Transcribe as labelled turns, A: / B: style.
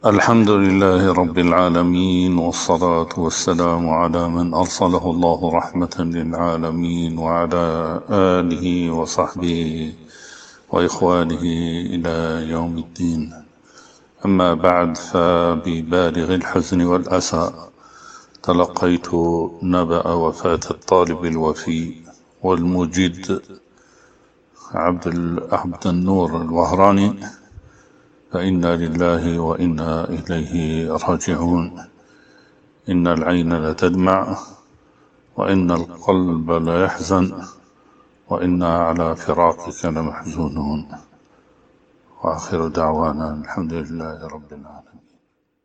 A: الحمد لله رب العالمين، والصلاة والسلام على من أرسله الله رحمة للعالمين، وعلى آله وصحبه وإخوانه إلى يوم الدين. أما بعد، فببالغ الحزن والأسى تلقيت نبأ وفاة الطالب الوفي والمجد عبد النور الوهراني، فإنا لله وإنا إليه راجعون. إن العين لتدمع، وإن القلب ليحزن، وإنا على فراقك لمحزونون. وآخر دعوانا الحمد لله رب العالمين.